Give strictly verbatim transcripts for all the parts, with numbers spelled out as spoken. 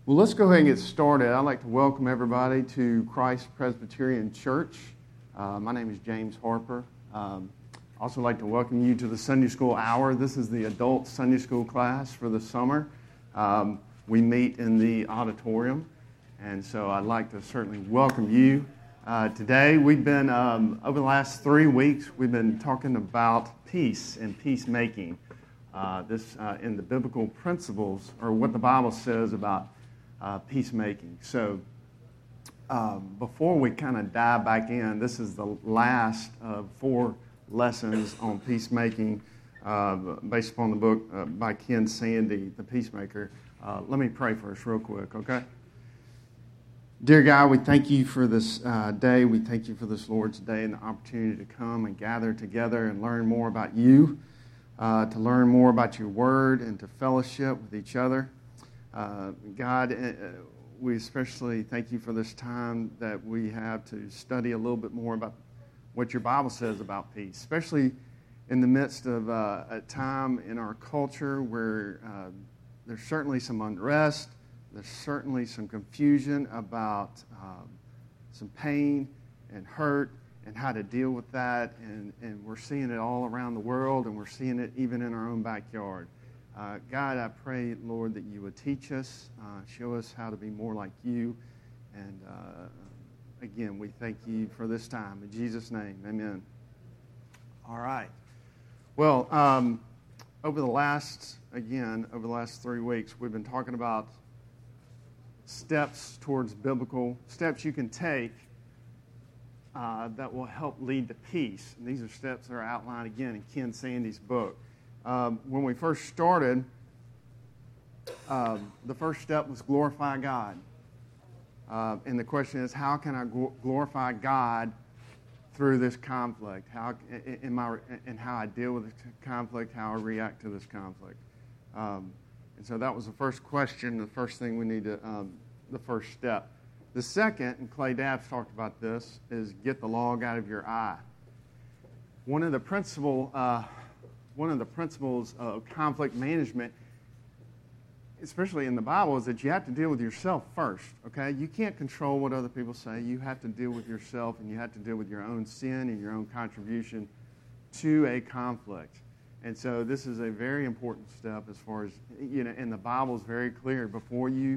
Well, let's go ahead and get started. I'd like to welcome everybody to Christ Presbyterian Church. Uh, my name is James Harper. Um, I'd also like to welcome you to the Sunday School Hour. This is the adult Sunday School class for the summer. Um, we meet in the auditorium, and so I'd like to certainly welcome you. Uh, today, we've been, um, over the last three weeks, we've been talking about peace and peacemaking. Uh, this uh, in the biblical principles, or what the Bible says about Uh, peacemaking. So um, before we kind of dive back in, this is the last of four lessons on peacemaking uh, based upon the book uh, by Ken Sande, The Peacemaker. Uh, let me pray for us real quick, okay? Dear God, we thank you for this uh, day. We thank you for this Lord's Day and the opportunity to come and gather together and learn more about you, uh, to learn more about your word and to fellowship with each other. Uh, God, uh, we especially thank you for this time that we have to study a little bit more about what your Bible says about peace, especially in the midst of uh, a time in our culture where uh, there's certainly some unrest, there's certainly some confusion about um, some pain and hurt and how to deal with that, and, and we're seeing it all around the world, and we're seeing it even in our own backyard. Uh, God, I pray, Lord, that you would teach us, uh, show us how to be more like you. And uh, again, we thank you for this time. In Jesus' name, amen. All right. Well, um, over the last, again, over the last three weeks, we've been talking about steps towards biblical, steps you can take uh, that will help lead to peace. And these are steps that are outlined, again, in Ken Sande's book. Um, when we first started, um, the first step was glorify God. Uh, and the question is, how can I glorify God through this conflict? How in my and how I deal with this conflict, how I react to this conflict. Um, and so that was the first question, the first thing we need to, um, the first step. The second, and Clay Dabbs talked about this, is get the log out of your eye. One of the principal uh, One of the principles of conflict management, especially in the Bible, is that you have to deal with yourself first, okay? You can't control what other people say. You have to deal with yourself, and you have to deal with your own sin and your own contribution to a conflict. And so this is a very important step as far as, you know, and the Bible is very clear. Before you,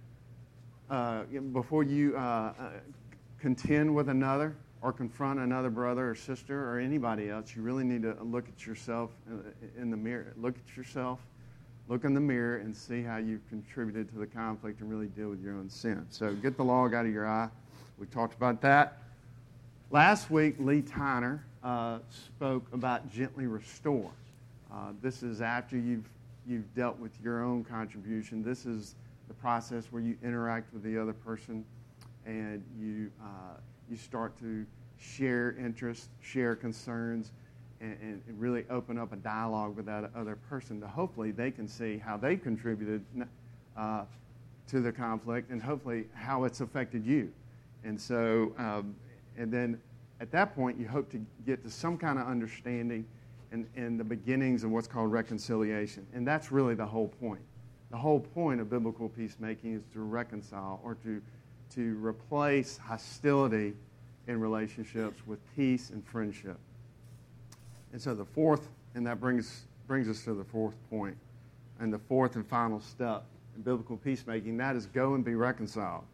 uh, before you uh, uh, contend with another, or confront another brother or sister or anybody else, you really need to look at yourself in the mirror. Look at yourself, look in the mirror, and see how you've contributed to the conflict and really deal with your own sin. So get the log out of your eye. We talked about that. Last week, Lee Tyner uh, spoke about gently restore. Uh, this is after you've you've dealt with your own contribution. This is the process where you interact with the other person, and you uh, you start to share interests, share concerns, and, and really open up a dialogue with that other person to hopefully they can see how they contributed uh, to the conflict and hopefully how it's affected you. And so, um, and then at that point, you hope to get to some kind of understanding and, and the beginnings of what's called reconciliation. And that's really the whole point. The whole point of biblical peacemaking is to reconcile or to to replace hostility in relationships with peace and friendship. And so the fourth, and that brings brings us to the fourth point, and the fourth and final step in biblical peacemaking, that is go and be reconciled.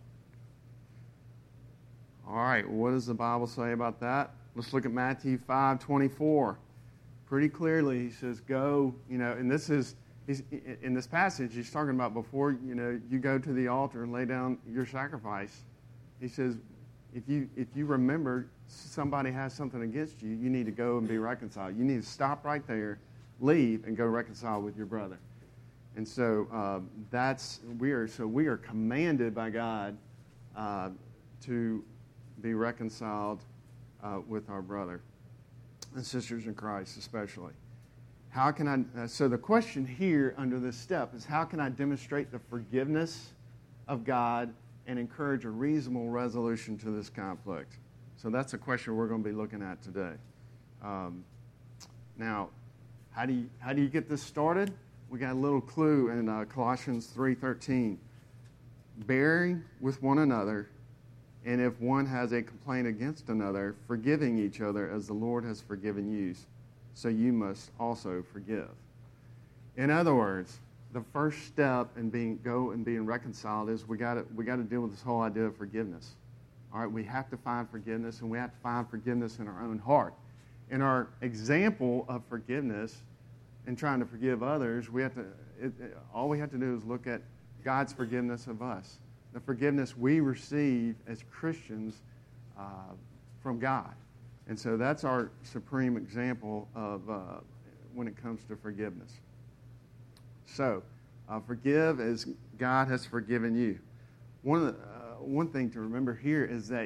All right, what does the Bible say about that? Let's look at Matthew five twenty-four. Pretty clearly, he says, go, you know, and this is, he's, in this passage, he's talking about before, you know, you go to the altar and lay down your sacrifice. He says, if you if you remember somebody has something against you, you need to go and be reconciled. You need to stop right there, leave, and go reconcile with your brother. And so uh, that's we are so we are commanded by God uh, to be reconciled uh, with our brother and sisters in Christ, especially. How can I? Uh, so the question here under this step is, how can I demonstrate the forgiveness of God and encourage a reasonable resolution to this conflict? So that's a question we're going to be looking at today. Um, now, how do you how do you get this started? We got a little clue in uh, Colossians three thirteen. bearing with one another, and if one has a complaint against another, forgiving each other as the Lord has forgiven you, so you must also forgive. In other words, the first step in being go and being reconciled is we got to we got to deal with this whole idea of forgiveness. All right, we have to find forgiveness, and we have to find forgiveness in our own heart. In our example of forgiveness and trying to forgive others, we have to it, it, all we have to do is look at God's forgiveness of us, the forgiveness we receive as Christians uh, from God. And so that's our supreme example of uh, when it comes to forgiveness. So, uh, forgive as God has forgiven you. One, of the, uh, one thing to remember here is that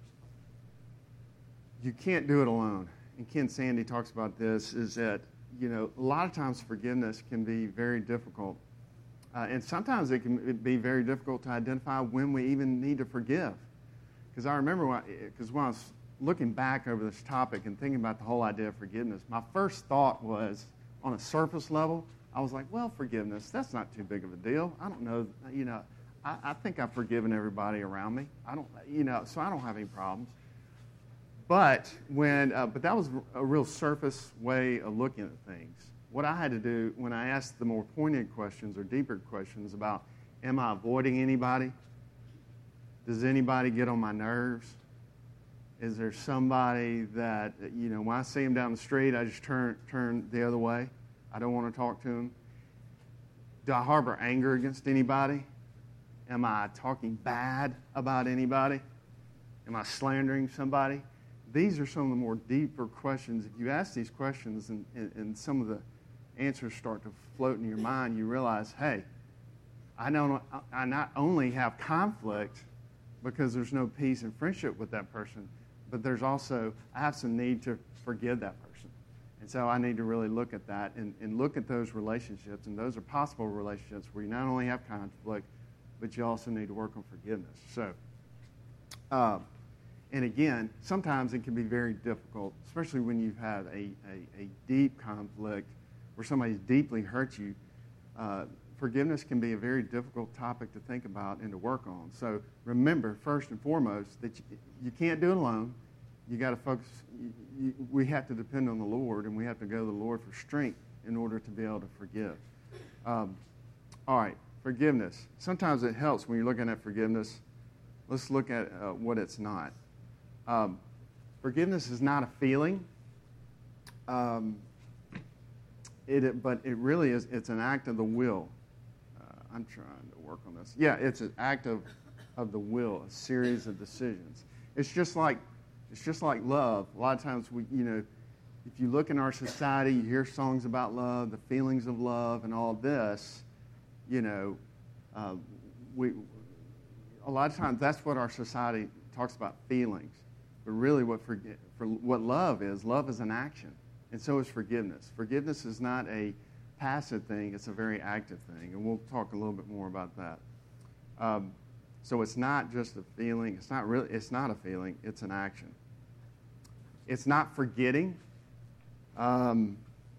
you can't do it alone. And Ken Sande talks about this, is that, you know, a lot of times forgiveness can be very difficult. Uh, and sometimes it can be very difficult to identify when we even need to forgive. Because I remember, because when, when I was looking back over this topic and thinking about the whole idea of forgiveness, my first thought was, on a surface level, I was like, well, forgiveness, that's not too big of a deal. I don't know, you know, I, I think I've forgiven everybody around me. I don't, you know, so I don't have any problems. But when, uh, but that was a real surface way of looking at things. What I had to do when I asked the more poignant questions or deeper questions about, am I avoiding anybody? Does anybody get on my nerves? Is there somebody that, you know, when I see them down the street, I just turn turn the other way? I don't want to talk to them. Do I harbor anger against anybody? Am I talking bad about anybody? Am I slandering somebody? These are some of the more deeper questions. If you ask these questions and, and, and some of the answers start to float in your mind, you realize, hey, I, don't, I not only have conflict because there's no peace and friendship with that person, but there's also, I have some need to forgive that person. And so I need to really look at that and, and look at those relationships. And those are possible relationships where you not only have conflict, but you also need to work on forgiveness. So, uh, and again, sometimes it can be very difficult, especially when you've had a, a, a deep conflict where somebody's deeply hurt you. Uh, forgiveness can be a very difficult topic to think about and to work on. So remember, first and foremost, that you, you can't do it alone. You got to focus. You, you, we have to depend on the Lord, and we have to go to the Lord for strength in order to be able to forgive. Um, all right, forgiveness. Sometimes it helps when you're looking at forgiveness. Let's look at uh, what it's not. Um, forgiveness is not a feeling, um, it, but it really is. It's an act of the will. Uh, I'm trying to work on this. Yeah, it's an act of of the will, a series of decisions. It's just like. It's just like love. A lot of times, we, you know, if you look in our society, you hear songs about love, the feelings of love, and all this. You know, uh, we a lot of times that's what our society talks about, feelings. But really, what for, for what love is, love is an action, and so is forgiveness. Forgiveness is not a passive thing; it's a very active thing, and we'll talk a little bit more about that. Um, So it's not just a feeling. It's not really. It's not a feeling. It's an action. It's not forgetting. Um,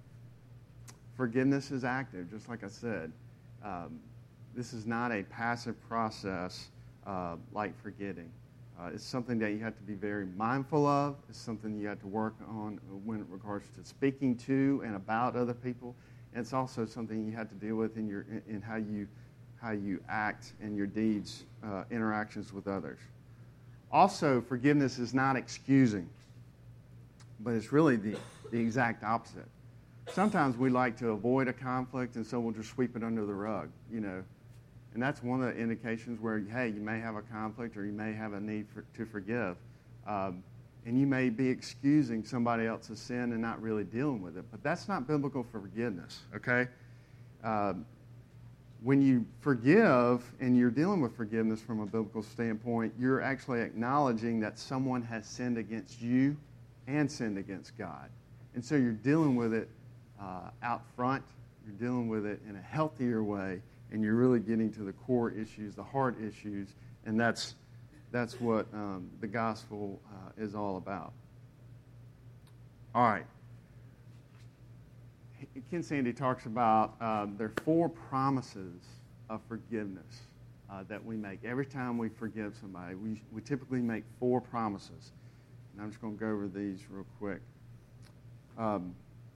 forgiveness is active, just like I said. Um, this is not a passive process uh, like forgetting. Uh, it's something that you have to be very mindful of. It's something you have to work on when it regards to speaking to and about other people. And it's also something you have to deal with in your in, in how you. how you act and your deeds, uh, interactions with others. Also, forgiveness is not excusing, but it's really the, the exact opposite. Sometimes we like to avoid a conflict, and so we'll just sweep it under the rug, you know. And that's one of the indications where, hey, you may have a conflict or you may have a need for, to forgive. Um, and you may be excusing somebody else's sin and not really dealing with it. But that's not biblical forgiveness, okay? Um, When you forgive and you're dealing with forgiveness from a biblical standpoint, you're actually acknowledging that someone has sinned against you and sinned against God. And so you're dealing with it uh, out front. You're dealing with it in a healthier way, and you're really getting to the core issues, the heart issues, and that's, that's what um, the gospel uh, is all about. All right. Ken Sande talks about uh, there are four promises of forgiveness. uh, that we make. Every time we forgive somebody, we, we typically make four promises. And I'm just going to go over these real quick. Um,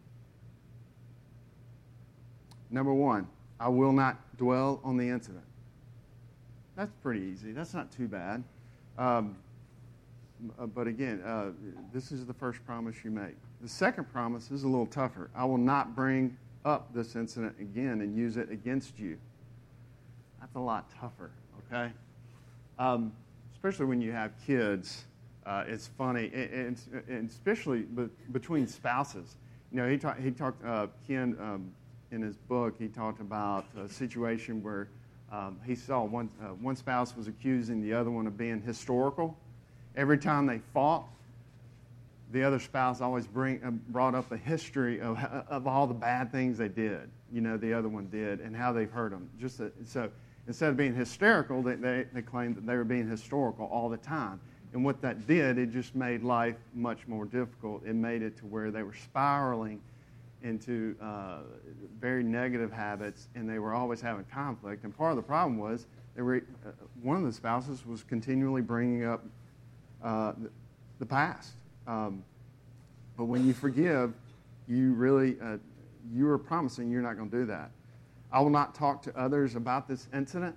number one, I will not dwell on the incident. That's pretty easy. That's not too bad. Um, but again, uh, this is the first promise you make. The second promise is a little tougher. I will not bring up this incident again and use it against you. That's a lot tougher, okay? Um, especially when you have kids. Uh, it's funny, and, and especially be, between spouses. You know, he, talk, he talked, uh, Ken, um, in his book, he talked about a situation where um, he saw one, uh, one spouse was accusing the other one of being historical. Every time they fought, the other spouse always bring, uh, brought up the history of, of all the bad things they did, you know, the other one did, and how they've hurt them. Just a, so instead of being hysterical, they, they, they claimed that they were being historical all the time. And what that did, it just made life much more difficult. It made it to where they were spiraling into uh, very negative habits, and they were always having conflict. And part of the problem was they were uh, one of the spouses was continually bringing up uh, the, the past. Um, but when you forgive, you really uh, you are promising you're not going to do that. I will not talk to others about this incident.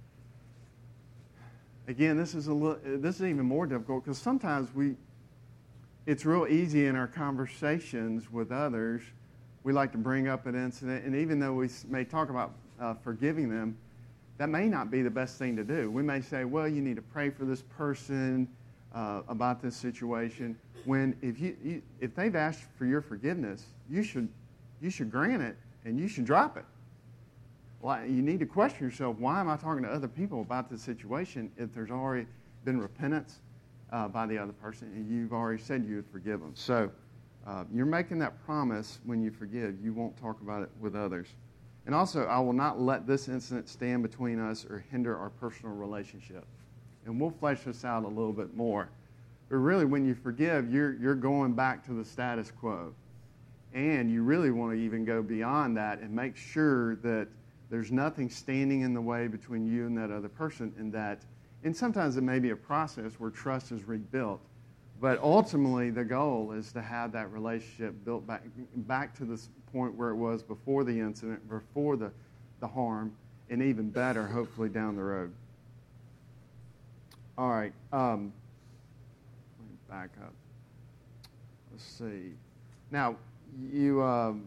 Again, this is a little, this is even more difficult because sometimes we, it's real easy in our conversations with others. We like to bring up an incident, and even though we may talk about uh, forgiving them, that may not be the best thing to do. We may say, well, you need to pray for this person uh, about this situation. When if you, you if they've asked for your forgiveness, you should you should grant it and you should drop it. Well, you need to question yourself, why am I talking to other people about this situation if there's already been repentance uh, by the other person and you've already said you would forgive them? So uh, you're making that promise when you forgive. You won't talk about it with others. And also, I will not let this incident stand between us or hinder our personal relationship. And we'll flesh this out a little bit more. But really, when you forgive, you're, you're going back to the status quo. And you really want to even go beyond that and make sure that there's nothing standing in the way between you and that other person, and that, and sometimes it may be a process where trust is rebuilt, but ultimately the goal is to have that relationship built back back to this point where it was before the incident, before the, the harm, and even better, hopefully, down the road. All right, um, let me back up. Let's see. Now, you... Um,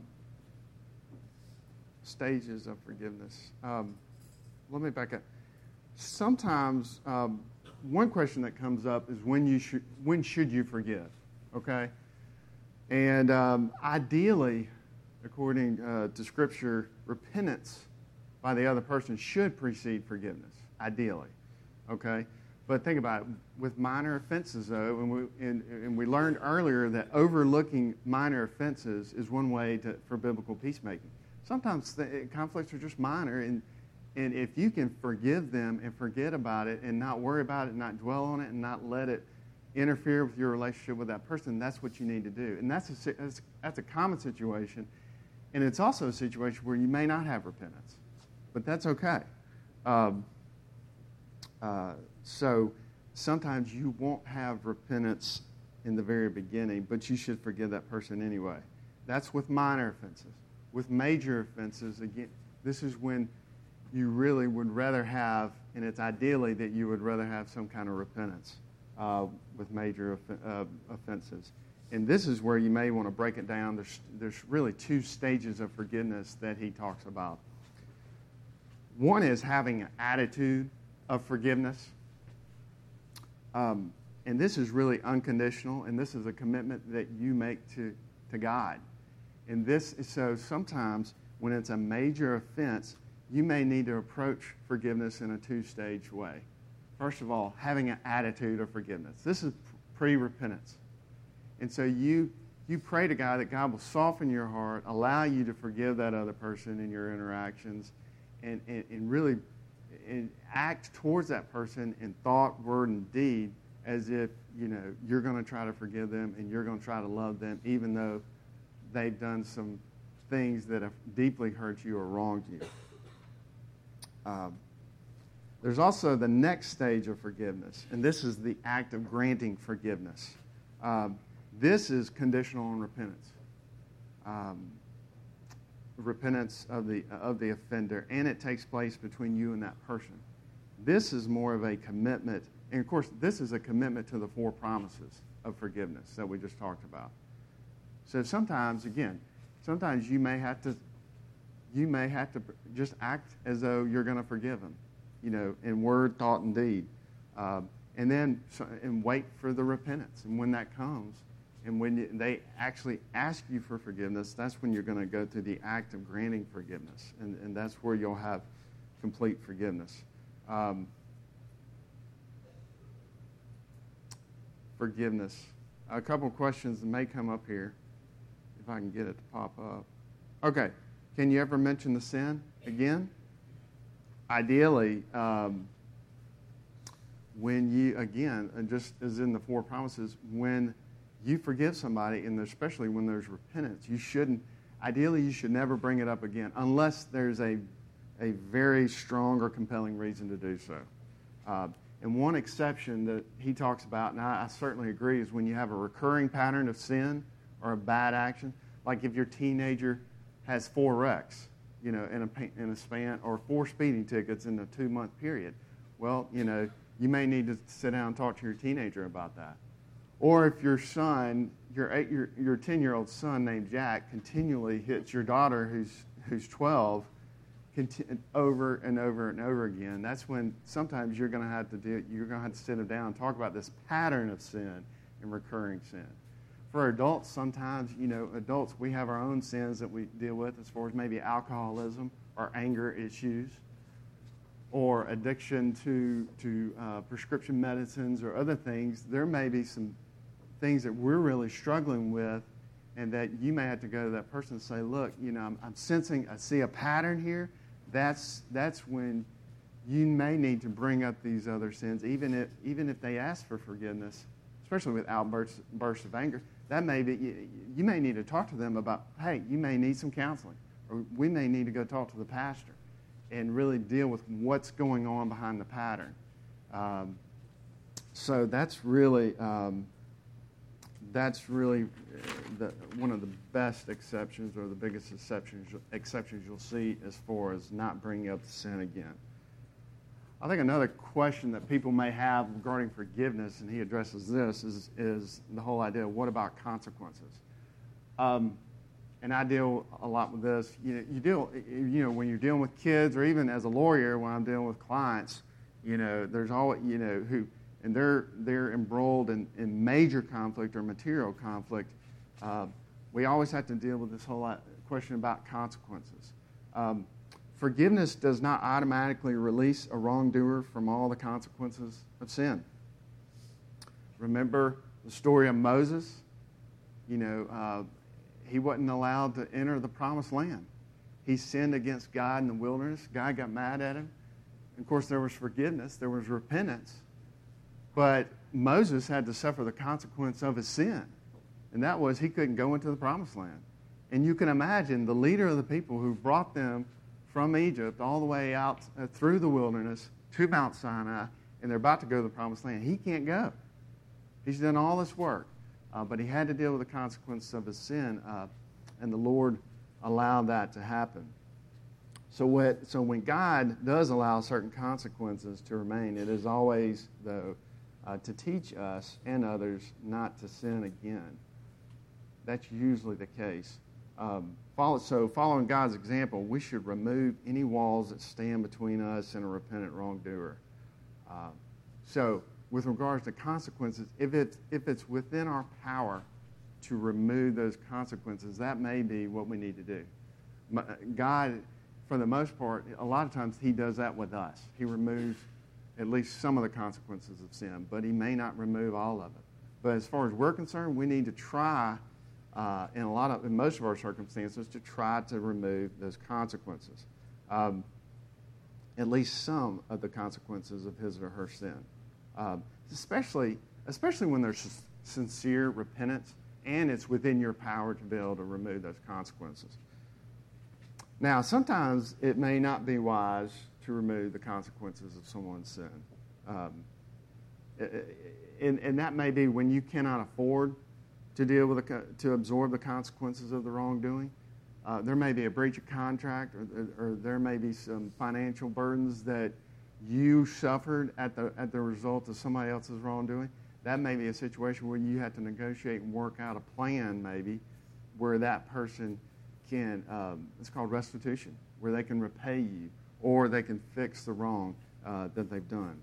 stages of forgiveness. Um, let me back up. Sometimes um, one question that comes up is when you should when should you forgive? Okay, and um, ideally, according uh, to Scripture, repentance by the other person should precede forgiveness. Ideally, okay. But think about it. With minor offenses, though, and we, and, and we learned earlier that overlooking minor offenses is one way to, for biblical peacemaking. Sometimes the conflicts are just minor, and and if you can forgive them and forget about it and not worry about it, not dwell on it, and not let it interfere with your relationship with that person, that's what you need to do. And that's a, that's, that's a common situation, and it's also a situation where you may not have repentance, but that's okay. Um, uh, so sometimes you won't have repentance in the very beginning, but you should forgive that person anyway. That's with minor offenses. With major offenses, again, this is when you really would rather have, and it's ideally that you would rather have some kind of repentance uh, with major off- uh, offenses. And this is where you may want to break it down. There's, there's really two stages of forgiveness that he talks about. One is having an attitude of forgiveness. Um, and this is really unconditional, and this is a commitment that you make to, to God. And this is so sometimes when it's a major offense, you may need to approach forgiveness in a two-stage way. First of all, having an attitude of forgiveness. This is pre-repentance. And so you you pray to God that God will soften your heart, allow you to forgive that other person in your interactions, and, and, and really and act towards that person in thought, word, and deed as if, you know, you're going to try to forgive them and you're going to try to love them even though they've done some things that have deeply hurt you or wronged you. Um, There's also the next stage of forgiveness, and this is the act of granting forgiveness. Um, this is conditional on repentance. Um, repentance of the of the offender, and it takes place between you and that person. This is more of a commitment, and of course, this is a commitment to the four promises of forgiveness that we just talked about. So sometimes, again, sometimes you may have to, you may have to just act as though you're going to forgive them, you know, in word, thought, and deed, uh, and then and wait for the repentance. And when that comes, and when you, they actually ask you for forgiveness, that's when you're going to go through the act of granting forgiveness, and, and that's where you'll have complete forgiveness. Um, forgiveness. A couple of questions that may come up here, if I can get it to pop up. Okay, can you ever mention the sin again? Ideally, um, when you, again, and just as in the four promises, when you forgive somebody, and especially when there's repentance, you shouldn't, ideally you should never bring it up again unless there's a, a very strong or compelling reason to do so. Uh, and one exception that he talks about, and I, I certainly agree, is when you have a recurring pattern of sin or a bad action, like if your teenager has four wrecks, you know, in a, in a span, or four speeding tickets in a two-month period. Well, you know, you may need to sit down and talk to your teenager about that. Or if your son, your eight, your your ten-year-old son named Jack, continually hits your daughter who's who's twelve, conti- over and over and over again, that's when sometimes you're going to have to do. You're going to have to sit them down and talk about this pattern of sin and recurring sin. For adults, sometimes, you know, adults, we have our own sins that we deal with as far as maybe alcoholism or anger issues, or addiction to to uh, prescription medicines or other things. There may be some things that we're really struggling with, and that you may have to go to that person and say, look, you know, I'm, I'm sensing, I see a pattern here. That's that's when you may need to bring up these other sins, even if even if they ask for forgiveness, especially with outbursts bursts of anger. That may be, you, you may need to talk to them about, hey, you may need some counseling, or we may need to go talk to the pastor and really deal with what's going on behind the pattern. Um, so that's really um, that's really the, one of the best exceptions, or the biggest exceptions exceptions you'll see as far as not bringing up the sin again. I think another question that people may have regarding forgiveness, and he addresses this, is is the whole idea of what about consequences? Um, and I deal a lot with this. You know, you deal, you know, when you're dealing with kids, or even as a lawyer, when I'm dealing with clients, you know, there's always, you know, who, and they're they're embroiled in, in major conflict or material conflict. Uh, we always have to deal with this whole question about consequences. Um, Forgiveness does not automatically release a wrongdoer from all the consequences of sin. Remember the story of Moses? You know, uh, he wasn't allowed to enter the promised land. He sinned against God in the wilderness. God got mad at him. And of course, there was forgiveness. There was repentance. But Moses had to suffer the consequence of his sin. And that was he couldn't go into the promised land. And you can imagine the leader of the people who brought them from Egypt all the way out uh, through the wilderness to Mount Sinai, and they're about to go to the promised land. He can't go. He's done all this work, uh, but he had to deal with the consequences of his sin, uh, and the Lord allowed that to happen. So, what, so when God does allow certain consequences to remain, it is always, though, uh, to teach us and others not to sin again. That's usually the case. Um, follow, so following God's example, we should remove any walls that stand between us and a repentant wrongdoer. Uh, so with regards to consequences, if it's, if it's within our power to remove those consequences, that may be what we need to do. God, for the most part, a lot of times he does that with us. He removes at least some of the consequences of sin, but he may not remove all of it. But as far as we're concerned, we need to try Uh, in a lot of, in most of our circumstances, to try to remove those consequences, um, at least some of the consequences of his or her sin, um, especially, especially when there's sincere repentance and it's within your power to be able to remove those consequences. Now, sometimes it may not be wise to remove the consequences of someone's sin. Um, and, and that may be when you cannot afford to deal with the, to absorb the consequences of the wrongdoing. Uh, there may be a breach of contract, or, or there may be some financial burdens that you suffered at the at the result of somebody else's wrongdoing. That may be a situation where you have to negotiate and work out a plan, maybe, where that person can, um, it's called restitution, where they can repay you or they can fix the wrong uh, that they've done.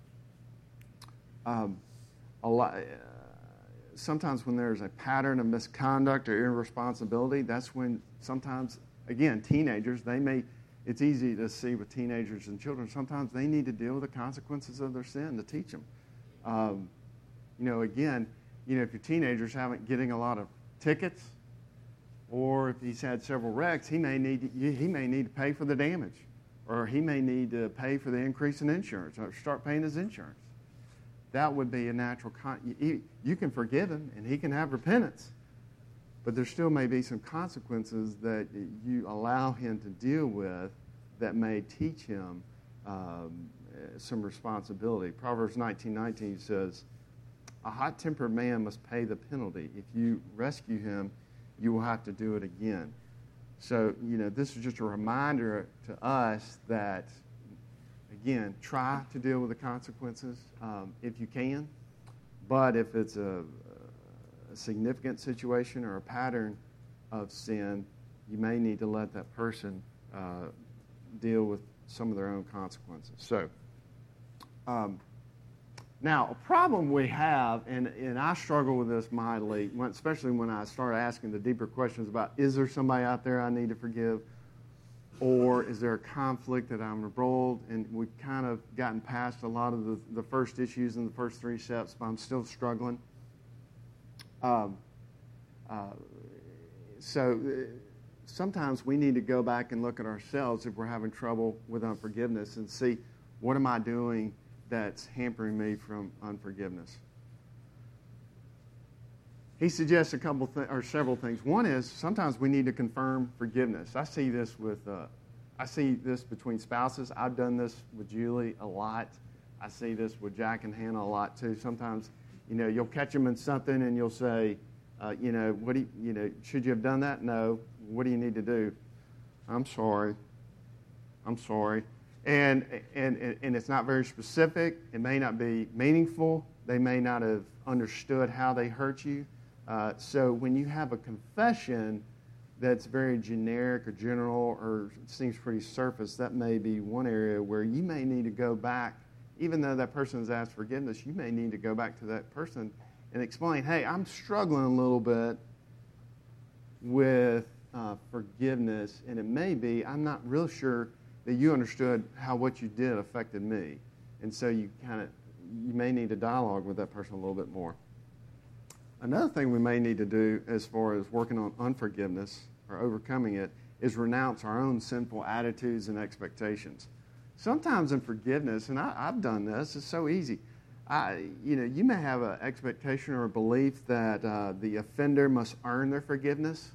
Um, a lot, uh, sometimes when there's a pattern of misconduct or irresponsibility, that's when sometimes, again, teenagers, they may, it's easy to see with teenagers and children, sometimes they need to deal with the consequences of their sin to teach them. Um, you know, again, you know, if your teenager's haven't getting a lot of tickets, or if he's had several wrecks, he may need to, he may need to pay for the damage, or he may need to pay for the increase in insurance, or start paying his insurance. That would be a natural. Con- you, you can forgive him, and he can have repentance, but there still may be some consequences that you allow him to deal with that may teach him um, some responsibility. Proverbs nineteen nineteen says, "A hot-tempered man must pay the penalty. If you rescue him, you will have to do it again." So, you know, this is just a reminder to us that, again, try to deal with the consequences um, if you can. But if it's a, a significant situation or a pattern of sin, you may need to let that person uh, deal with some of their own consequences. So, um, now, a problem we have, and, and I struggle with this mightily, when, especially when I start asking the deeper questions about, is there somebody out there I need to forgive? Or is there a conflict that I'm embroiled? And we've kind of gotten past a lot of the, the first issues in the first three steps, but I'm still struggling. Um, uh, so uh, sometimes we need to go back and look at ourselves if we're having trouble with unforgiveness and see, what am I doing that's hampering me from unforgiveness? He suggests a couple th- or several things. One is sometimes we need to confirm forgiveness. I see this with, uh, I see this between spouses. I've done this with Julie a lot. I see this with Jack and Hannah a lot too. Sometimes, you know, you'll catch them in something and you'll say, uh, you know, what do you, you know, should you have done that? No. What do you need to do? I'm sorry. I'm sorry. And, and and it's not very specific. It may not be meaningful. They may not have understood how they hurt you. Uh, so when you have a confession that's very generic or general or seems pretty surface, that may be one area where you may need to go back. Even though that person has asked forgiveness, you may need to go back to that person and explain, hey, I'm struggling a little bit with uh, forgiveness, and it may be I'm not real sure that you understood how what you did affected me. And so you kind of, you may need to dialogue with that person a little bit more. Another thing we may need to do as far as working on unforgiveness or overcoming it is renounce our own sinful attitudes and expectations. Sometimes in forgiveness, and I, I've done this, it's so easy. I, you know, you may have an expectation or a belief that uh, the offender must earn their forgiveness.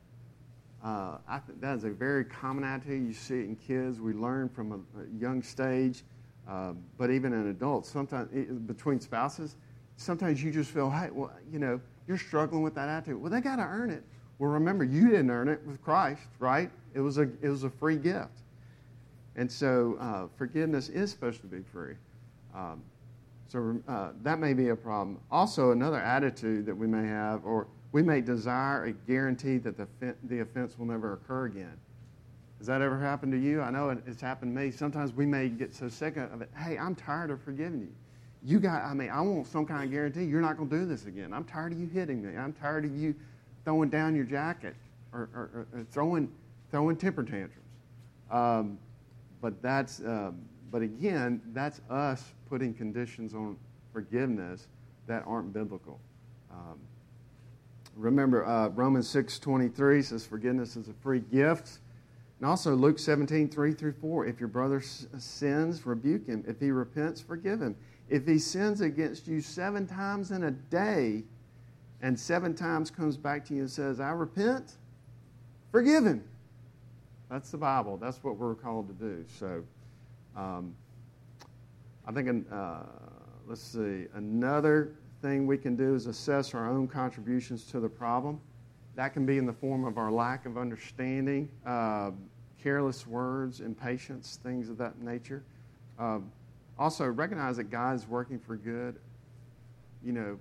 Uh, I think that is a very common attitude. You see it in kids. We learn from a, a young stage, uh, but even in adults, sometimes it, between spouses, sometimes you just feel, hey, well, you know, you're struggling with that attitude. Well, they got to earn it. Well, remember, you didn't earn it with Christ, right? It was a it was a free gift, and so uh, forgiveness is supposed to be free. Um, so uh, that may be a problem. Also, another attitude that we may have, or we may desire a guarantee that the, the offense will never occur again. Has that ever happened to you? I know it, it's happened to me. Sometimes we may get so sick of it. Hey, I'm tired of forgiving you. You got, I mean, I want some kind of guarantee you're not going to do this again. I'm tired of you hitting me. I'm tired of you throwing down your jacket or, or, or, or throwing throwing temper tantrums. Um, but that's, um, but again, that's us putting conditions on forgiveness that aren't biblical. Um, Remember, uh, Romans six twenty-three says forgiveness is a free gift. And also Luke seventeen, three through four. If your brother sins, rebuke him. If he repents, forgive him. If he sins against you seven times in a day and seven times comes back to you and says, I repent, forgive him. That's the Bible. That's what we're called to do. So Um, I think, uh, let's see, another thing we can do is assess our own contributions to the problem. That can be in the form of our lack of understanding, uh, careless words, impatience, things of that nature. Um, also, recognize that God is working for good. You know,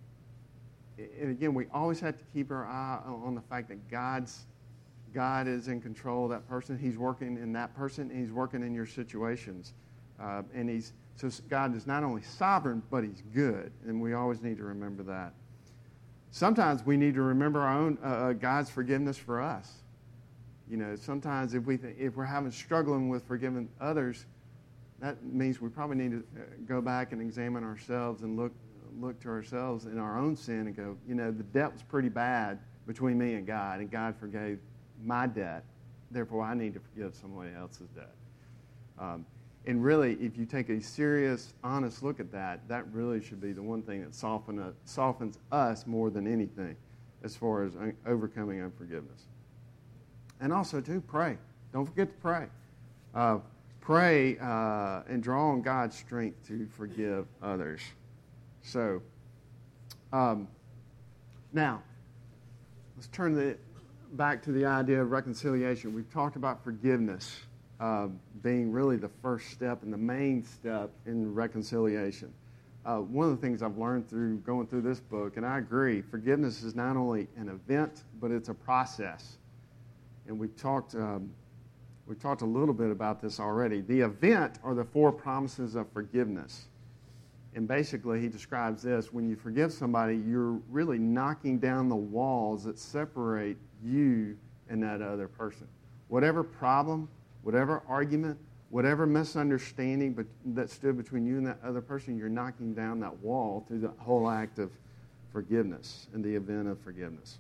and again, we always have to keep our eye on the fact that God's God is in control of that person. He's working in that person, and He's working in your situations. Uh, and He's so God is not only sovereign, but He's good, and we always need to remember that. Sometimes we need to remember our own uh, God's forgiveness for us. You know, sometimes if we th- if we're having struggling with forgiving others, that means we probably need to go back and examine ourselves and look look to ourselves in our own sin and go, you know, the debt was pretty bad between me and God, and God forgave my debt. Therefore, I need to forgive somebody else's debt. Um, and really, if you take a serious, honest look at that, that really should be the one thing that soften, uh, softens us more than anything as far as un- overcoming unforgiveness. And also, too, pray. Don't forget to pray. Uh, pray uh, and draw on God's strength to forgive others. So, um, now, let's turn the, back to the idea of reconciliation. We've talked about forgiveness uh, being really the first step and the main step in reconciliation. Uh, one of the things I've learned through going through this book, and I agree, forgiveness is not only an event, but it's a process. And we've talked, um, we've talked a little bit about this already. The event are the four promises of forgiveness. And basically, he describes this: when you forgive somebody, you're really knocking down the walls that separate you and that other person. Whatever problem, whatever argument, whatever misunderstanding but that stood between you and that other person, you're knocking down that wall through the whole act of forgiveness and the event of forgiveness.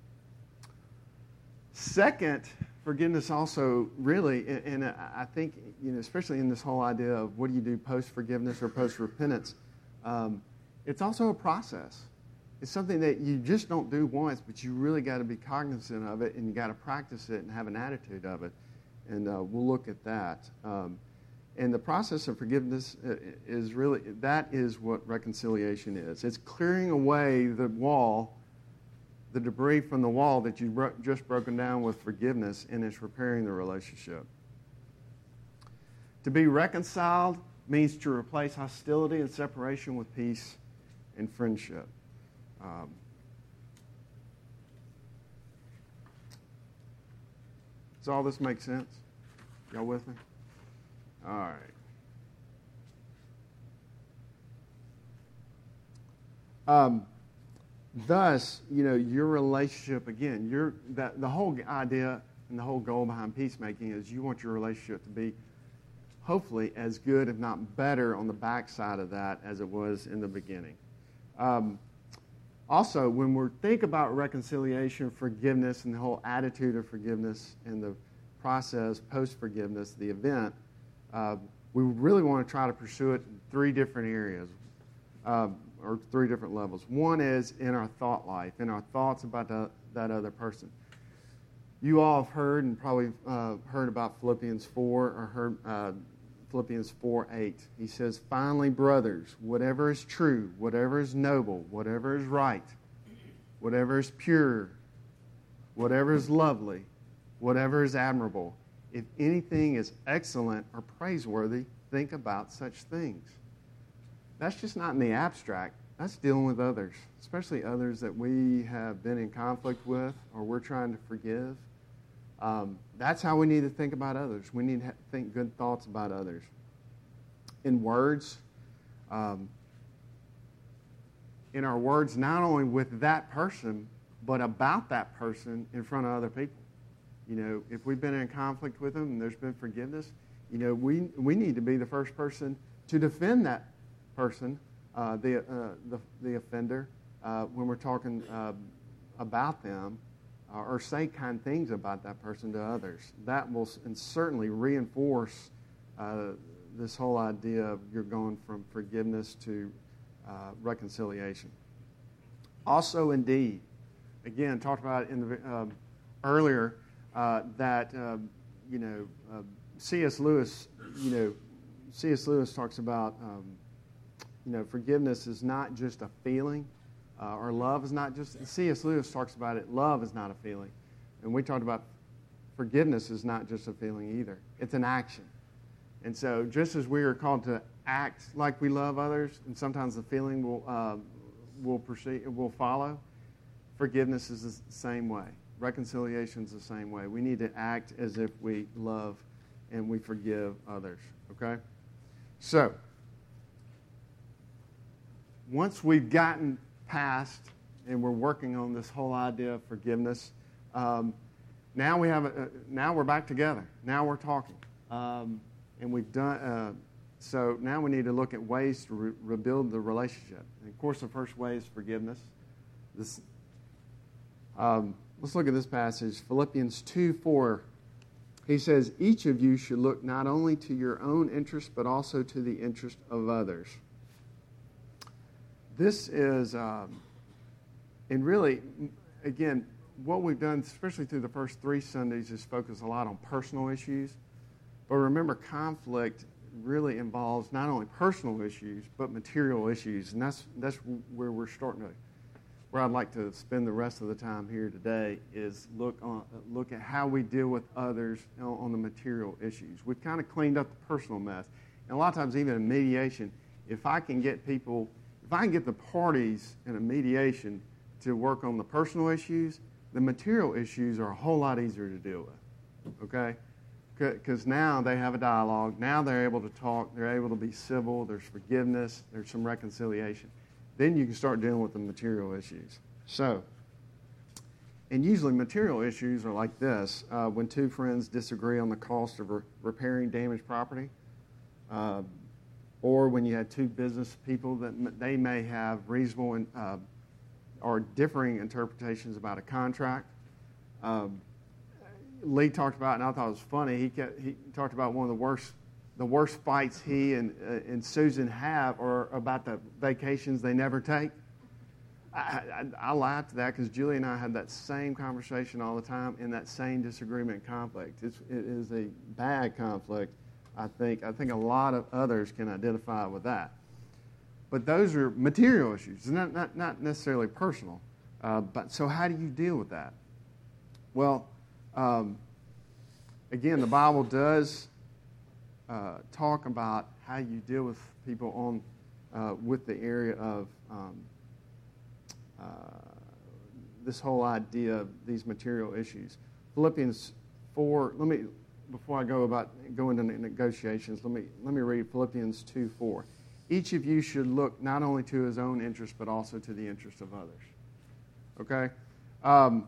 Second, forgiveness also really, and I think, you know, especially in this whole idea of what do you do post-forgiveness or post-repentance, um, it's also a process. It's something that you just don't do once, but you really got to be cognizant of it, and you got to practice it and have an attitude of it. And uh, we'll look at that. Um, and the process of forgiveness is really, that is what reconciliation is. It's clearing away the wall, the debris from the wall that you've bro- just broken down with forgiveness, and it's repairing the relationship. To be reconciled means to replace hostility and separation with peace and friendship. Um, does all this make sense? Y'all with me? All right. Um, thus, you know, your relationship, again, your that the whole idea and the whole goal behind peacemaking is you want your relationship to be hopefully as good, if not better, on the backside of that as it was in the beginning. Um, also, when we think about reconciliation, forgiveness, and the whole attitude of forgiveness and the process post-forgiveness, the event, uh, we really want to try to pursue it in three different areas, uh, or three different levels. One is in our thought life, in our thoughts about the, that other person. You all have heard and probably uh, heard about Philippians four, or heard uh, Philippians four eight. He says, "Finally, brothers, whatever is true, whatever is noble, whatever is right, whatever is pure, whatever is lovely, whatever is admirable, if anything is excellent or praiseworthy, think about such things." That's just not in the abstract. That's dealing with others, especially others that we have been in conflict with or we're trying to forgive. Um, that's how we need to think about others. We need to think good thoughts about others. In words, um, in our words, not only with that person, but about that person in front of other people. You know, if we've been in conflict with them and there's been forgiveness, you know, we we need to be the first person to defend that person, uh, the, uh, the the offender, uh, when we're talking uh, about them, uh, or say kind things about that person to others. That will and certainly reinforce uh, this whole idea of you're going from forgiveness to uh, reconciliation. Also, indeed, again, talked about in the uh, earlier uh, that uh, you know uh, C S Lewis, you know, C S Lewis talks about, um, you know, forgiveness is not just a feeling, uh, or love is not just, C S Lewis talks about it, love is not a feeling. And we talked about forgiveness is not just a feeling either. It's an action. And so just as we are called to act like we love others, and sometimes the feeling will uh, will proceed, will follow, forgiveness is the same way. Reconciliation is the same way. We need to act as if we love and we forgive others, okay? So, once we've gotten past and we're working on this whole idea of forgiveness, um, now we have a, now we're back together. Now we're talking. Um, and we've done, uh, so now we need to look at ways to re- rebuild the relationship. And of course, the first way is forgiveness. This, um, let's look at this passage, Philippians two four. He says, each of you should look not only to your own interest, but also to the interest of others. This is, um, and really, again, what we've done, especially through the first three Sundays, is focus a lot on personal issues. But remember, conflict really involves not only personal issues, but material issues. And that's that's where we're starting to, where I'd like to spend the rest of the time here today, is look on look at how we deal with others on, on the material issues. We've kind of cleaned up the personal mess. And a lot of times, even in mediation, if I can get people, if I can get the parties in a mediation to work on the personal issues, the material issues are a whole lot easier to deal with, okay? Because now they have a dialogue. Now they're able to talk. They're able to be civil. There's forgiveness. There's some reconciliation. Then you can start dealing with the material issues. So, and usually material issues are like this. Uh, when two friends disagree on the cost of re- repairing damaged property, uh, or when you had two business people that m- they may have reasonable and uh, or differing interpretations about a contract. Um, Lee talked about, and I thought it was funny, he kept, he talked about one of the worst the worst fights he and uh, and Susan have are about the vacations they never take. I, I, I laughed at that because Julie and I had that same conversation all the time in that same disagreement and conflict. It's, it is a bad conflict, I think. I think a lot of others can identify with that. But those are material issues, not, not, not necessarily personal. Uh, but so how do you deal with that? Well, um, again, the Bible does uh, talk about how you deal with people on uh, with the area of um, uh, this whole idea of these material issues. Philippians four. Let me before I go about go into negotiations. Let me let me read Philippians two four. Each of you should look not only to his own interest, but also to the interest of others. Okay? Um,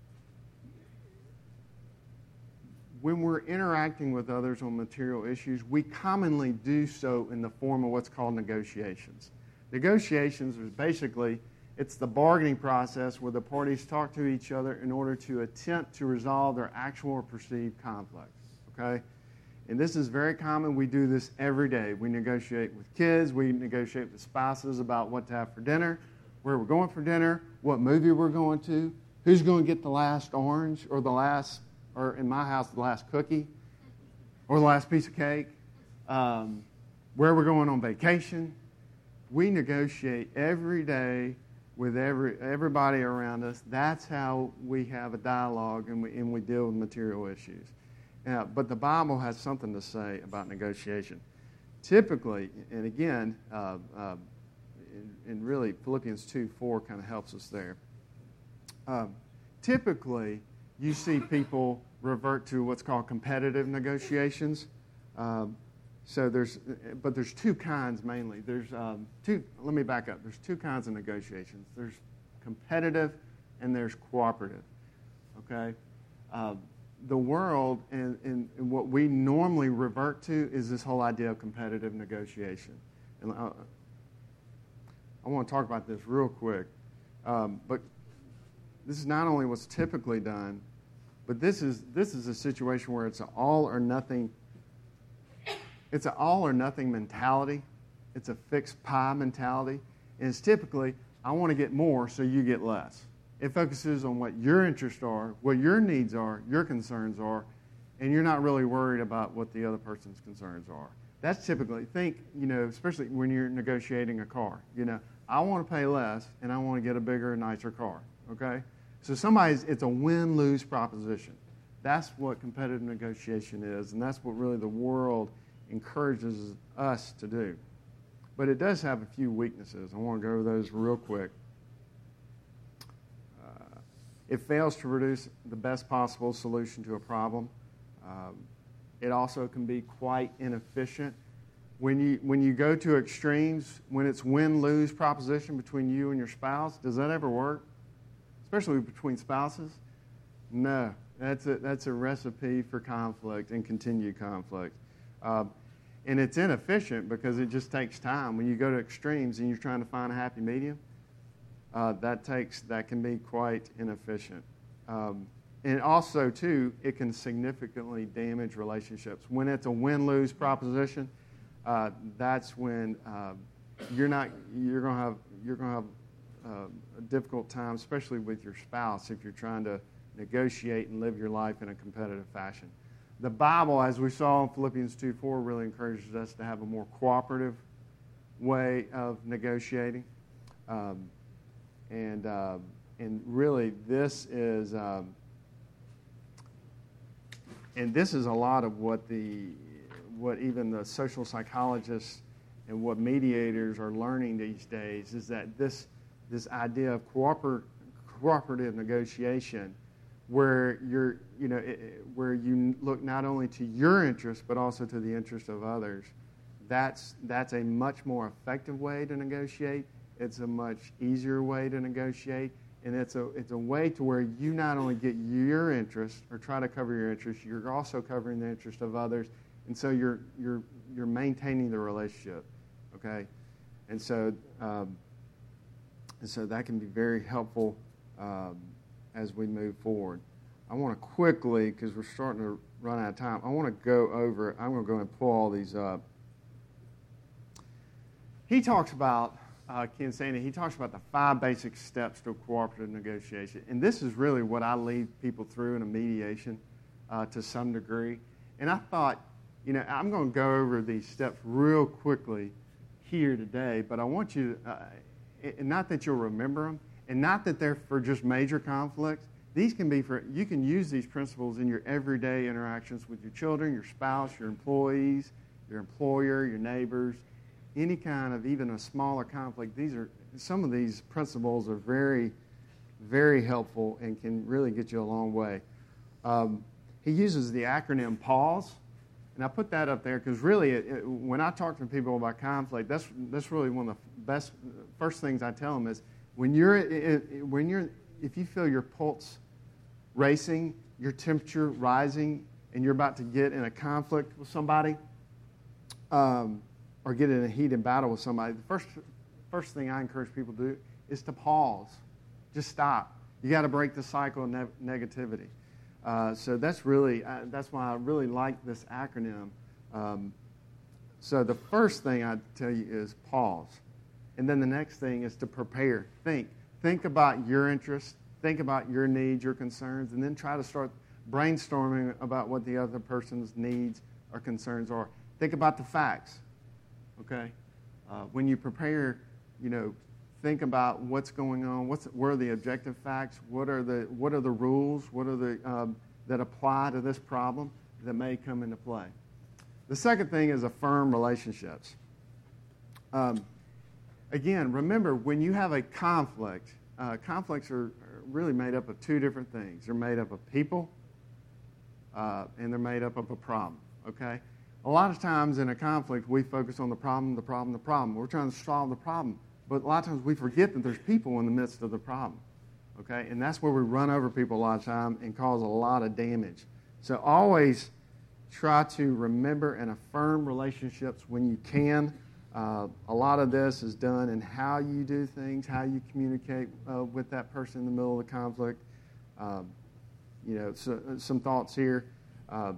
when we're interacting with others on material issues, we commonly do so in the form of what's called negotiations. Negotiations is basically, it's the bargaining process where the parties talk to each other in order to attempt to resolve their actual or perceived conflicts. Okay? And this is very common. We do this every day. We negotiate with kids. We negotiate with spouses about what to have for dinner, where we're going for dinner, what movie we're going to, who's going to get the last orange or the last, or in my house, the last cookie or the last piece of cake, um, where we're going on vacation. We negotiate every day with every everybody around us. That's how we have a dialogue and we, and we deal with material issues. Uh, but the Bible has something to say about negotiation. Typically, and again, uh, uh, and, and really Philippians two four kind of helps us there. Um, typically, you see people revert to what's called competitive negotiations. Um, so there's, but there's two kinds mainly. There's um, two. Let me back up. There's two kinds of negotiations. There's competitive and there's cooperative. Okay. Uh, the world and, and, and what we normally revert to is this whole idea of competitive negotiation. And I, I want to talk about this real quick. Um, but this is not only what's typically done, but this is this is a situation where it's an all or nothing. It's an all or nothing mentality. It's a fixed pie mentality, and it's typically I want to get more, so you get less. It focuses on what your interests are, what your needs are, your concerns are, and you're not really worried about what the other person's concerns are. That's typically, think, you know, especially when you're negotiating a car. You know, I want to pay less, and I want to get a bigger, nicer car, okay? So somebody's, it's a win-lose proposition. That's what competitive negotiation is, and that's what really the world encourages us to do. But it does have a few weaknesses. I want to go over those real quick. Uh, it fails to produce the best possible solution to a problem. Um, it also can be quite inefficient. When you, when you go to extremes, when it's win-lose proposition between you and your spouse, does that ever work? Especially between spouses? No. That's a, that's a recipe for conflict and continued conflict. Uh, and it's inefficient because it just takes time. When you go to extremes and you're trying to find a happy medium, uh, that takes that can be quite inefficient. Um, and also, too, it can significantly damage relationships. When it's a win-lose proposition, uh, that's when uh, you're not you're going to have you're going to have uh, a difficult time, especially with your spouse, if you're trying to negotiate and live your life in a competitive fashion. The Bible, as we saw in Philippians two four, really encourages us to have a more cooperative way of negotiating. Um, and uh, and really, this is um, and this is a lot of what the what even the social psychologists and what mediators are learning these days is that this this idea of cooper, cooperative negotiation, where you're, you know, it, where you look not only to your interest but also to the interest of others, that's that's a much more effective way to negotiate. It's a much easier way to negotiate, and it's a it's a way to where you not only get your interest or try to cover your interest, you're also covering the interest of others, and so you're you're you're maintaining the relationship, okay, and so um, and so that can be very helpful. Um, as we move forward. I want to quickly, because we're starting to run out of time, I want to go over, I'm going to go and pull all these up. He talks about, uh, Ken Sande, he talks about the five basic steps to a cooperative negotiation. And this is really what I lead people through in a mediation uh, to some degree. And I thought, you know, I'm going to go over these steps real quickly here today, but I want you to, uh, and not that you'll remember them, and not that they're for just major conflicts. These can be for, you can use these principles in your everyday interactions with your children, your spouse, your employees, your employer, your neighbors, any kind of even a smaller conflict. These are, some of these principles are very, very helpful and can really get you a long way. Um, he uses the acronym PAUSE, and I put that up there because really it, it, when I talk to people about conflict, that's, that's really one of the best, first things I tell them is, When you're, when you're, if you feel your pulse racing, your temperature rising, and you're about to get in a conflict with somebody, um, or get in a heated battle with somebody, the first, first thing I encourage people to do is to pause. Just stop. You got to break the cycle of ne- negativity. Uh, so that's really, uh, that's why I really like this acronym. Um, so the first thing I tell you is pause. And then the next thing is to prepare. Think. Think about your interests. Think about your needs, your concerns, and then try to start brainstorming about what the other person's needs or concerns are. Think about the facts, okay? Uh, when you prepare, you know, think about what's going on. What's what are the objective facts? What are the what are the rules? What are the um, that apply to this problem that may come into play? The second thing is affirm relationships. Um, Again, remember, when you have a conflict, uh, conflicts are, are really made up of two different things. They're made up of people, uh, and they're made up of a problem, okay? A lot of times in a conflict, we focus on the problem, the problem, the problem. We're trying to solve the problem, but a lot of times we forget that there's people in the midst of the problem, okay? And that's where we run over people a lot of time and cause a lot of damage. So always try to remember and affirm relationships when you can. Uh, a lot of this is done in how you do things, how you communicate uh, with that person in the middle of the conflict. Um, you know, so, some thoughts here. Uh,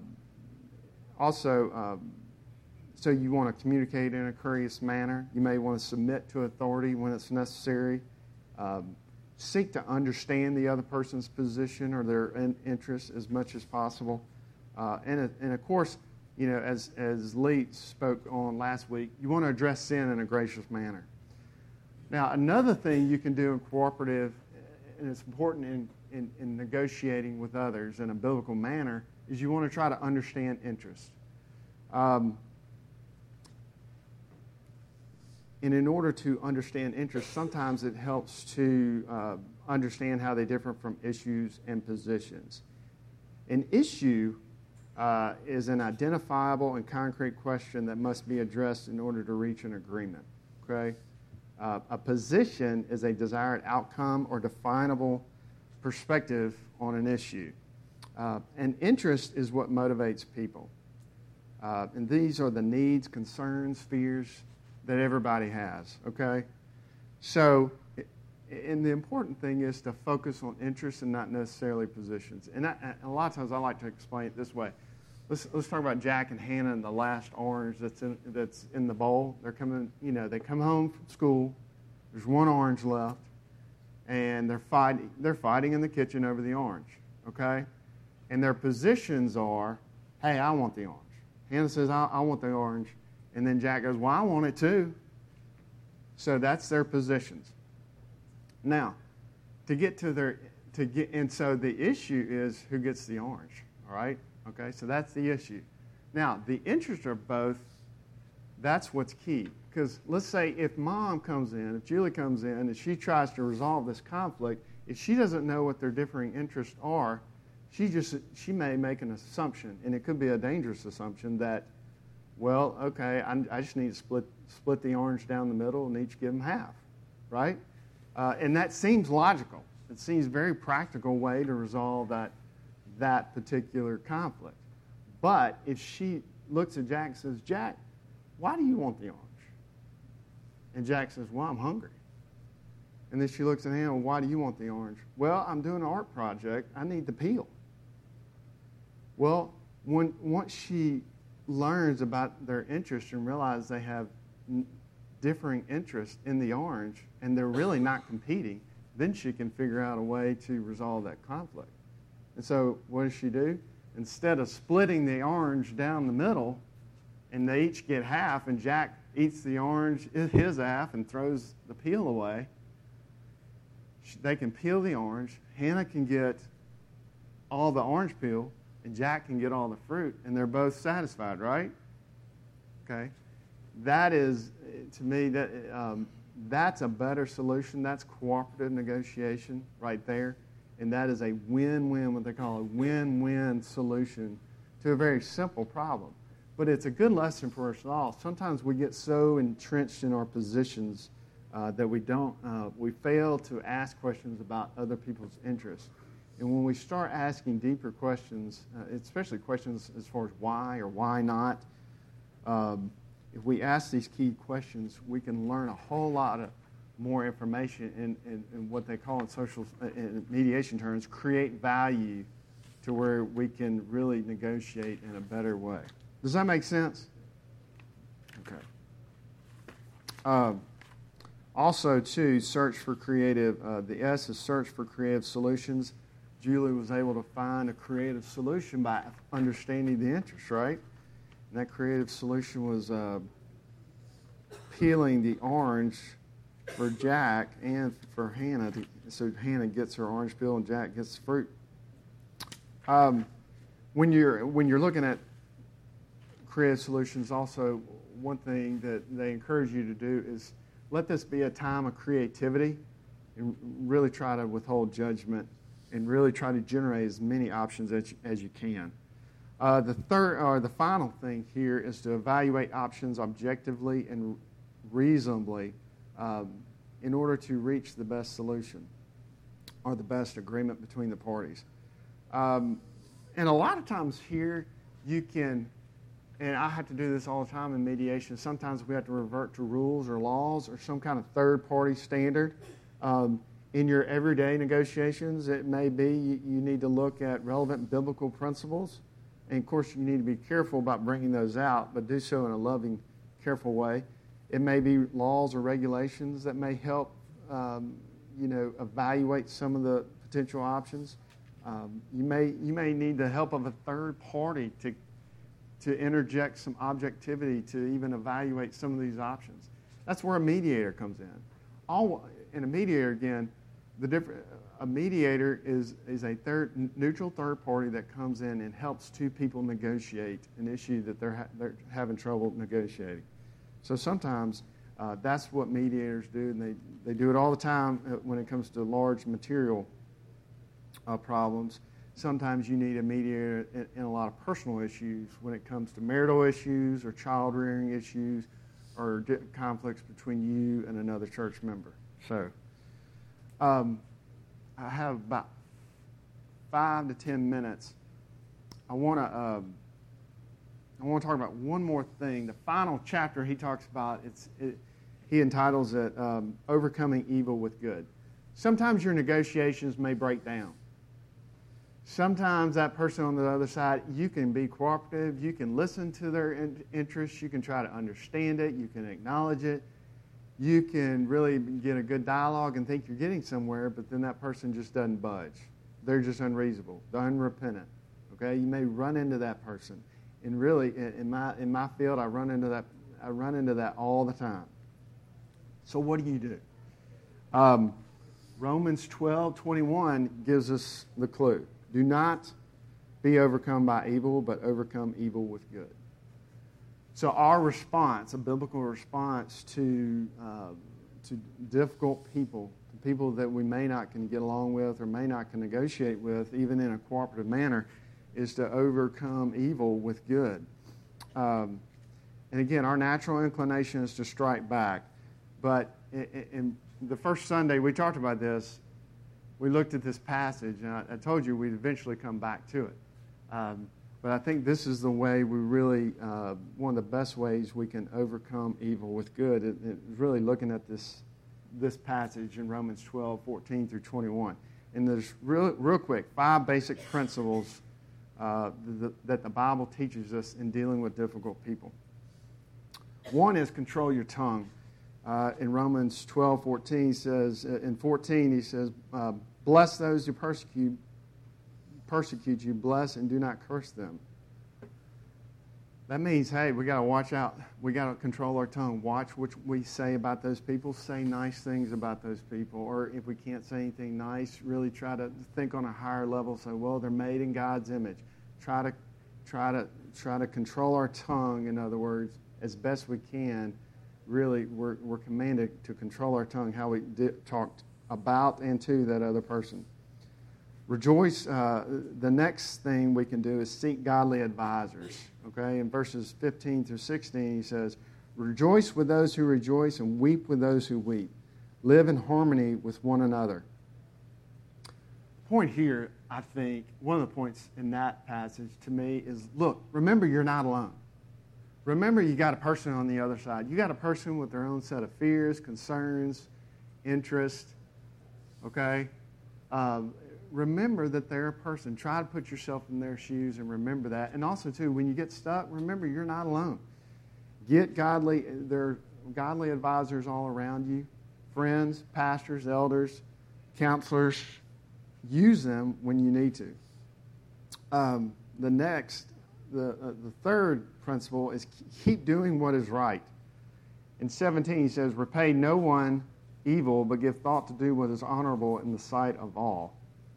also, um, so you want to communicate in a courteous manner. You may want to submit to authority when it's necessary. Um, seek to understand the other person's position or their in- interests as much as possible. Uh, and, and, of course, you know, as, as Lee spoke on last week, you want to address sin in a gracious manner. Now, another thing you can do in cooperative, and it's important in, in, in negotiating with others in a biblical manner, is you want to try to understand interest. Um, and in order to understand interest, sometimes it helps to uh, understand how they differ from issues and positions. An issue uh, is an identifiable and concrete question that must be addressed in order to reach an agreement. Okay? Uh, a position is a desired outcome or definable perspective on an issue. Uh, and interest is what motivates people. Uh, and these are the needs, concerns, fears that everybody has, okay? So, and the important thing is to focus on interests and not necessarily positions. And, I, and a lot of times I like to explain it this way. Let's, let's talk about Jack and Hannah and the last orange that's in, that's in the bowl. They're coming, you know, they come home from school. There's one orange left, and they're fighting, they're fighting in the kitchen over the orange, okay? And their positions are, hey, I want the orange. Hannah says, I, I want the orange. And then Jack goes, well, I want it too. So that's their positions. Now, to get to their, to get, and so the issue is who gets the orange, all right? Okay, so that's the issue. Now, the interests are both, that's what's key. Because let's say if mom comes in, if Julie comes in and she tries to resolve this conflict, if she doesn't know what their differing interests are, she just she may make an assumption, and it could be a dangerous assumption that, well, okay, I'm, I just need to split split the orange down the middle and each give them half, right? Uh, and that seems logical. It seems a very practical way to resolve that that particular conflict. But if she looks at Jack and says, Jack, why do you want the orange? And Jack says, well, I'm hungry. And then she looks at him, why do you want the orange? Well, I'm doing an art project. I need the peel. Well, when once she learns about their interests and realizes they have n- differing interests in the orange and they're really not competing, then she can figure out a way to resolve that conflict. And so what does she do? Instead of splitting the orange down the middle and they each get half and Jack eats the orange, his half, and throws the peel away, they can peel the orange, Hannah can get all the orange peel, and Jack can get all the fruit, and they're both satisfied, right? Okay? That is, to me, that um, that's a better solution. That's cooperative negotiation right there, and that is a win-win, what they call a win-win solution to a very simple problem. But it's a good lesson for us all. Sometimes we get so entrenched in our positions Uh, that we don't, uh, we fail to ask questions about other people's interests. And when we start asking deeper questions, uh, especially questions as far as why or why not, um, if we ask these key questions, we can learn a whole lot of more information in, in, in what they call in social uh, in mediation terms, create value to where we can really negotiate in a better way. Does that make sense? Okay. Um, Also, too, search for creative, uh, the S is search for creative solutions. Julie was able to find a creative solution by understanding the interest, right? And that creative solution was uh, peeling the orange for Jack and for Hannah. To, so Hannah gets her orange peel and Jack gets the fruit. Um, when you're when you're looking at creative solutions, also one thing that they encourage you to do is let this be a time of creativity and really try to withhold judgment and really try to generate as many options as you, as you can. Uh, the third or the final thing here is to evaluate options objectively and reasonably um, in order to reach the best solution or the best agreement between the parties. Um, and a lot of times here you can, and I have to do this all the time in mediation, sometimes we have to revert to rules or laws or some kind of third-party standard. Um, in your everyday negotiations, it may be you, you need to look at relevant biblical principles. And, of course, you need to be careful about bringing those out, but do so in a loving, careful way. It may be laws or regulations that may help, um, you know, evaluate some of the potential options. Um, you may you may need the help of a third party to to interject some objectivity to even evaluate some of these options. That's where a mediator comes in. All, and a mediator, again, the different, a mediator is, is a third, neutral third party that comes in and helps two people negotiate an issue that they're, ha- they're having trouble negotiating. So sometimes uh, that's what mediators do, and they, they do it all the time when it comes to large material uh, problems. Sometimes you need a mediator in, in a lot of personal issues when it comes to marital issues or child-rearing issues or di- conflicts between you and another church member. So um, I have about five to ten minutes. I want to um, I want to talk about one more thing. The final chapter he talks about, it's it, he entitles it um, Overcoming Evil with Good. Sometimes your negotiations may break down. Sometimes that person on the other side, you can be cooperative, you can listen to their in- interests, you can try to understand it, you can acknowledge it, you can really get a good dialogue and think you're getting somewhere, but then that person just doesn't budge. They're just unreasonable, they're unrepentant. Okay, you may run into that person, and really, in, in my in my field, I run into that I run into that all the time. So what do you do? Um, Romans twelve twenty-one gives us the clue. Do not be overcome by evil, but overcome evil with good. So our response, a biblical response to uh, to difficult people, to people that we may not can get along with or may not can negotiate with, even in a cooperative manner, is to overcome evil with good. Um, and again, our natural inclination is to strike back. But in, in the first Sunday we talked about this, we looked at this passage, and I, I told you we'd eventually come back to it. Um, but I think this is the way we really, uh, one of the best ways we can overcome evil with good. It, it's really looking at this this passage in Romans twelve, fourteen through twenty-one. And there's real, real quick, five basic principles uh, the, that the Bible teaches us in dealing with difficult people. One is control your tongue. Uh, in Romans twelve, fourteen, he says, uh, in fourteen, he says, uh, bless those who persecute persecute you, bless and do not curse them. That means, hey, we got to watch out. We got to control our tongue. Watch what we say about those people. Say nice things about those people. Or if we can't say anything nice, really try to think on a higher level. Say, well, they're made in God's image. Try to try to try to control our tongue. In other words, as best we can. Really, we're we're commanded to control our tongue, how we di- talked about and to that other person. Rejoice. Uh, the next thing we can do is seek godly advisors. Okay, in verses fifteen through sixteen, he says, "Rejoice with those who rejoice, and weep with those who weep. Live in harmony with one another." The point here, I think, one of the points in that passage to me is: look, remember, you're not alone. Remember, you got a person on the other side. You got a person with their own set of fears, concerns, interests. Okay? Um, remember that they're a person. Try to put yourself in their shoes and remember that. And also, too, when you get stuck, remember you're not alone. Get godly, there are godly advisors all around you. Friends, pastors, elders, counselors. Use them when you need to. Um, the next, the, uh, the third principle is keep doing what is right. In seventeen, he says, repay no one evil, but give thought to do what is honorable in the sight of all.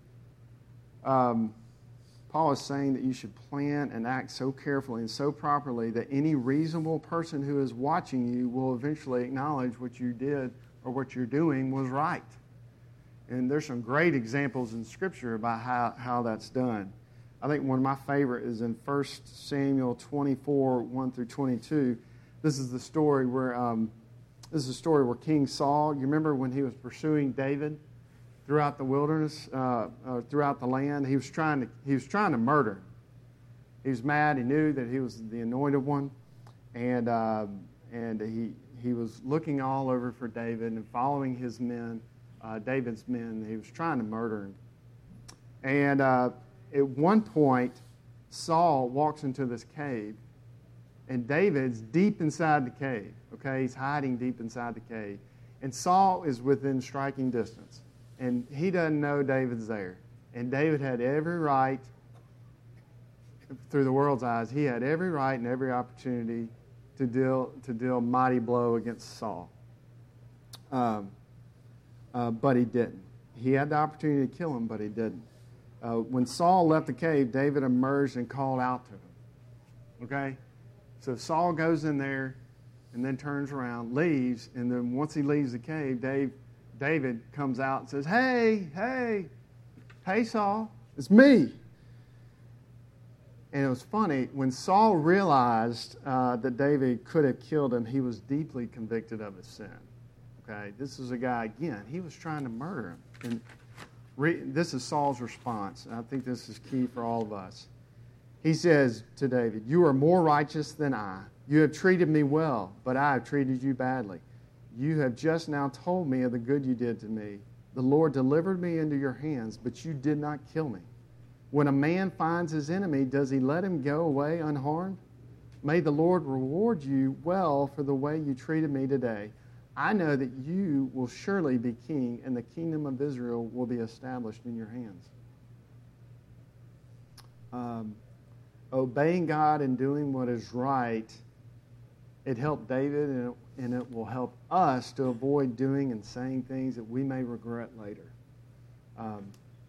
Um, Paul is saying that you should plan and act so carefully and so properly that any reasonable person who is watching you will eventually acknowledge what you did or what you're doing was right. And there's some great examples in Scripture about how, how that's done. I think one of my favorite is in First Samuel twenty-four, one through twenty-two. This is the story where um, this is the story where King Saul, you remember when he was pursuing David throughout the wilderness, uh, uh, throughout the land, he was trying to he was trying to murder him. He was mad. He knew that he was the anointed one, and uh, and he he was looking all over for David and following his men, uh, David's men. He was trying to murder him, and. Uh, At one point, Saul walks into this cave, and David's deep inside the cave. Okay, he's hiding deep inside the cave. And Saul is within striking distance, and he doesn't know David's there. And David had every right through the world's eyes, he had every right and every opportunity to deal to deal a mighty blow against Saul. Um, uh, but he didn't. He had the opportunity to kill him, but he didn't. Uh, when Saul left the cave, David emerged and called out to him. Okay? So Saul goes in there and then turns around, leaves, and then once he leaves the cave, Dave, David comes out and says, hey, hey, hey, Saul, it's me. And it was funny, when Saul realized uh, that David could have killed him, he was deeply convicted of his sin. Okay? This is a guy, again, he was trying to murder him. And re- this is Saul's response. And I think this is key for all of us. He says to David, you are more righteous than I. You have treated me well, but I have treated you badly. You have just now told me of the good you did to me. The Lord delivered me into your hands, but you did not kill me. When a man finds his enemy, does he let him go away unharmed? May the Lord reward you well for the way you treated me today. I know that you will surely be king, and the kingdom of Israel will be established in your hands. Um, obeying God and doing what is right, it helped David, and it, and it will help us to avoid doing and saying things that we may regret later. Um,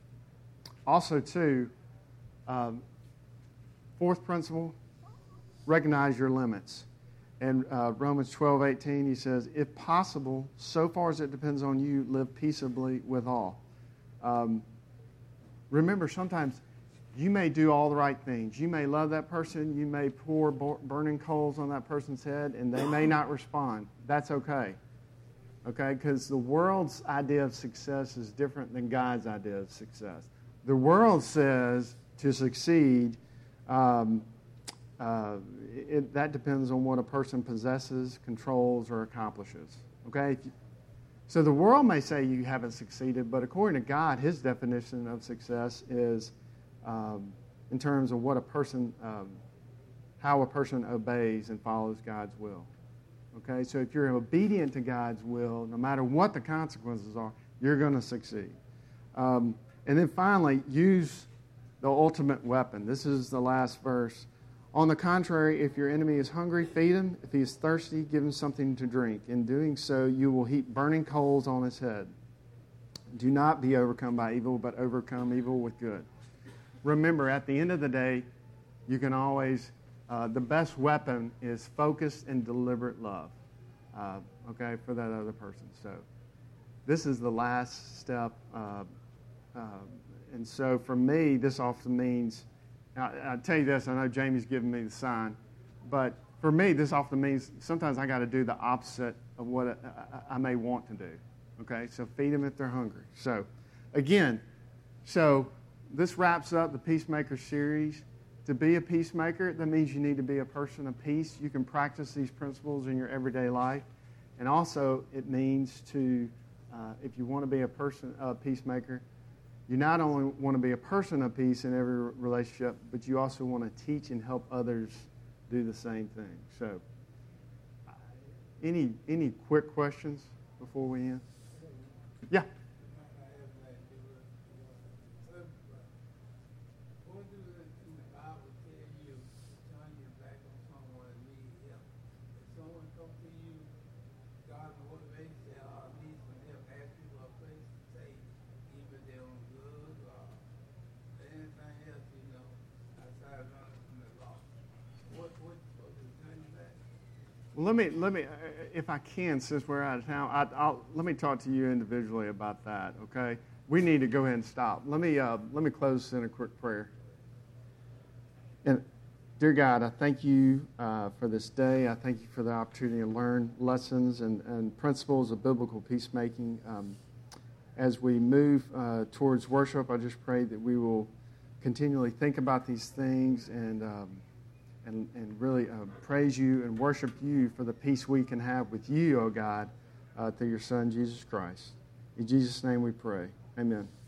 also, too, um, fourth principle, recognize your limits. In uh, Romans twelve eighteen, he says, if possible, so far as it depends on you, live peaceably with all. Um, remember, sometimes you may do all the right things. You may love that person. You may pour burning coals on that person's head, and they may not respond. That's okay. Okay? Because the world's idea of success is different than God's idea of success. The world says to succeed, um, uh, it, that depends on what a person possesses, controls, or accomplishes. Okay? So the world may say you haven't succeeded, but according to God, his definition of success is um, in terms of what a person, um, how a person obeys and follows God's will. Okay? So if you're obedient to God's will, no matter what the consequences are, you're going to succeed. Um, and then finally, use the ultimate weapon. This is the last verse. On the contrary, if your enemy is hungry, feed him. If he is thirsty, give him something to drink. In doing so, you will heap burning coals on his head. Do not be overcome by evil, but overcome evil with good. Remember, at the end of the day, you can always, uh, the best weapon is focused and deliberate love, uh, okay, for that other person. So this is the last step. Uh, uh, and so for me, this often means, Now, I'll tell you this, I know Jamie's giving me the sign, but for me, this often means sometimes I got to do the opposite of what I, I may want to do. Okay, so feed them if they're hungry. So, again, so this wraps up the Peacemaker series. To be a peacemaker, that means you need to be a person of peace. You can practice these principles in your everyday life. And also, it means to, uh, if you want to be a person, a peacemaker, you not only want to be a person of peace in every relationship, but you also want to teach and help others do the same thing. So, any any quick questions before we end? Yeah. Well, let me let me, if I can, since we're out of town, I, I'll let me talk to you individually about that. Okay, we need to go ahead and stop. Let me uh, let me close in a quick prayer. And dear God, I thank you uh, for this day. I thank you for the opportunity to learn lessons and, and principles of biblical peacemaking. Um, as we move uh, towards worship, I just pray that we will continually think about these things and. Um, And, and really uh, praise you and worship you for the peace we can have with you, oh God, uh, through your Son, Jesus Christ. In Jesus' name we pray. Amen.